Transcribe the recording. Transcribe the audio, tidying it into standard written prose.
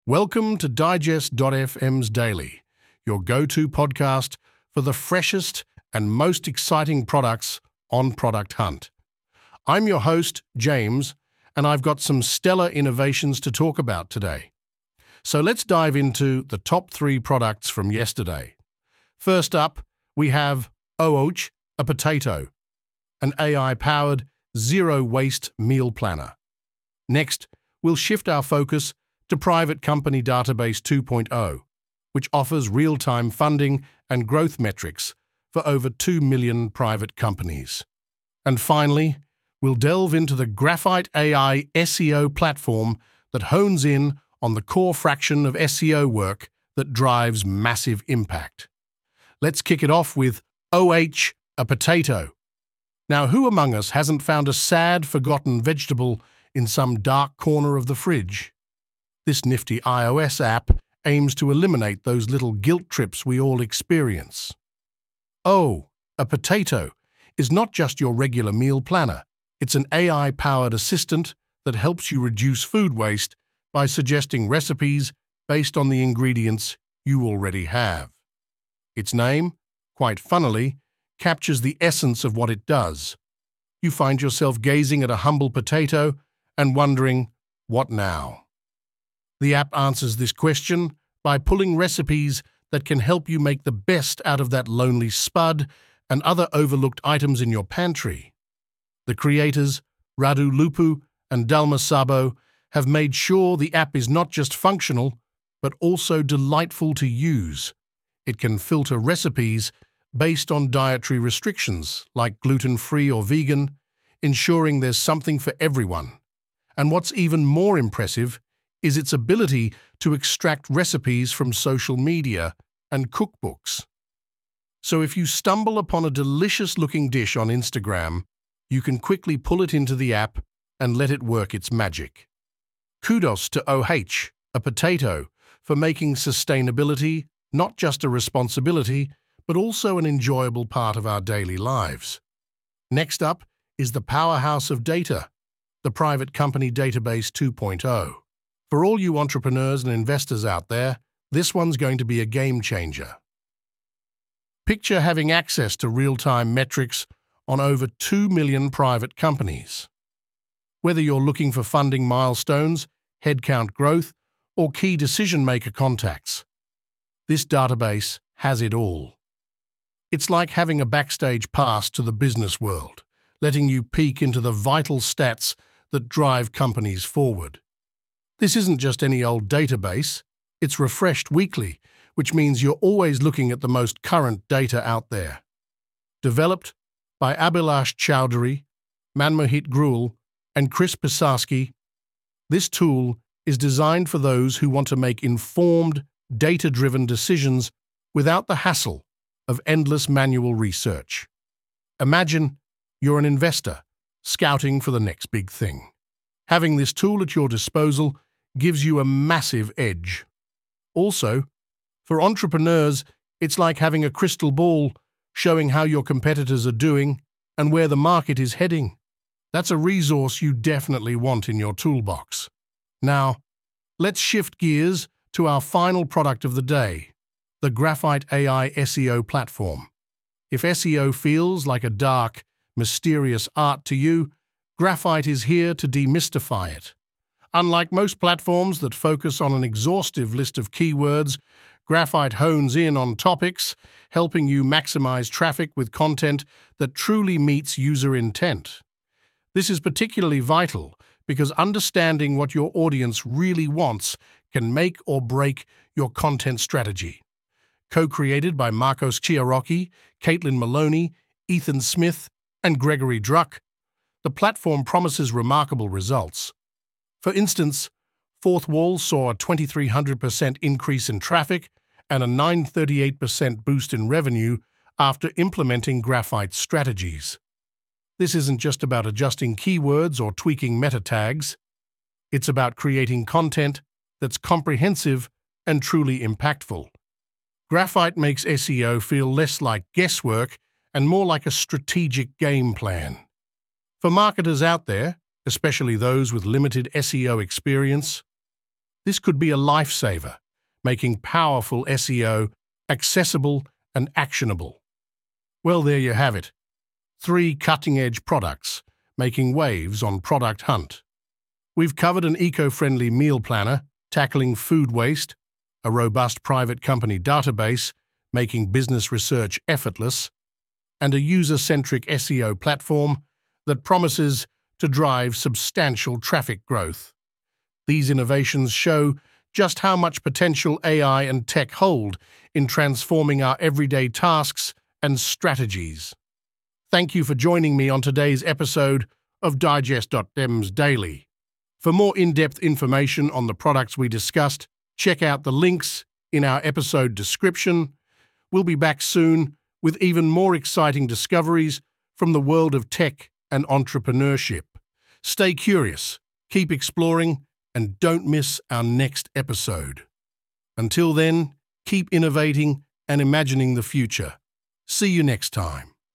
Welcome to Digest.fm's Daily, your go-to podcast for the freshest and most exciting products on Product Hunt. I'm your host, James, and I've got some stellar innovations to talk about today. So let's dive into the top 3 products from yesterday. First up, we have OOCH, a potato, an AI-powered zero-waste meal planner. Next, we'll shift our focus to Private Company Database 2.0, which offers real-time funding and growth metrics for over 2 million private companies. And finally, we'll delve into the Graphite AI SEO platform that hones in on the core fraction of SEO work that drives massive impact. Let's kick it off with OOCH, a potato. Now, who among us hasn't found a sad, forgotten vegetable in some dark corner of the fridge? This nifty iOS app aims to eliminate those little guilt trips we all experience. Oh, a potato is not just your regular meal planner. It's an AI-powered assistant that helps you reduce food waste by suggesting recipes based on the ingredients you already have. Its name, quite funnily, captures the essence of what it does. You find yourself gazing at a humble potato and wondering, what now? The app answers this question by pulling recipes that can help you make the best out of that lonely spud and other overlooked items in your pantry. The creators, Radu Lupu and Dalma Sabo, have made sure the app is not just functional, but also delightful to use. It can filter recipes based on dietary restrictions, like gluten-free or vegan, ensuring there's something for everyone. And what's even more impressive is its ability to extract recipes from social media and cookbooks. So if you stumble upon a delicious-looking dish on Instagram, you can quickly pull it into the app and let it work its magic. Kudos to OOCH, a potato, for making sustainability not just a responsibility, but also an enjoyable part of our daily lives. Next up is the powerhouse of data, the Private Company Database 2.0. For all you entrepreneurs and investors out there, this one's going to be a game changer. Picture having access to real-time metrics on over 2 million private companies. Whether you're looking for funding milestones, headcount growth, or key decision-maker contacts, this database has it all. It's like having a backstage pass to the business world, letting you peek into the vital stats that drive companies forward. This isn't just any old database, it's refreshed weekly, which means you're always looking at the most current data out there. Developed by Abhilash Chowdhury, Manmohit Grewal, and Chris Pisarski, this tool is designed for those who want to make informed, data-driven decisions without the hassle of endless manual research. Imagine you're an investor scouting for the next big thing. Having this tool at your disposal gives you a massive edge. Also, for entrepreneurs, it's like having a crystal ball showing how your competitors are doing and where the market is heading. That's a resource you definitely want in your toolbox. Now, let's shift gears to our final product of the day, the Graphite AI SEO platform. If SEO feels like a dark, mysterious art to you, Graphite is here to demystify it. Unlike most platforms that focus on an exhaustive list of keywords, Graphite hones in on topics, helping you maximize traffic with content that truly meets user intent. This is particularly vital because understanding what your audience really wants can make or break your content strategy. Co-created by Marcos Chiarocchi, Caitlin Maloney, Ethan Smith, and Gregory Druck, the platform promises remarkable results. For instance, Fourth Wall saw a 2,300% increase in traffic and a 938% boost in revenue after implementing Graphite's strategies. This isn't just about adjusting keywords or tweaking meta tags. It's about creating content that's comprehensive and truly impactful. Graphite makes SEO feel less like guesswork and more like a strategic game plan. For marketers out there, especially those with limited SEO experience, This could be a lifesaver, making powerful SEO accessible and actionable. Well, there you have it. 3 cutting-edge products making waves on Product Hunt. We've covered an eco-friendly meal planner, tackling food waste, a robust private company database, making business research effortless, and a user-centric SEO platform that promises to drive substantial traffic growth. These innovations show just how much potential AI and tech hold in transforming our everyday tasks and strategies. Thank you for joining me on today's episode of Digest.dems Daily. For more in-depth information on the products we discussed, check out the links in our episode description. We'll be back soon with even more exciting discoveries from the world of tech and entrepreneurship. Stay curious, keep exploring, and don't miss our next episode. Until then, keep innovating and imagining the future. See you next time.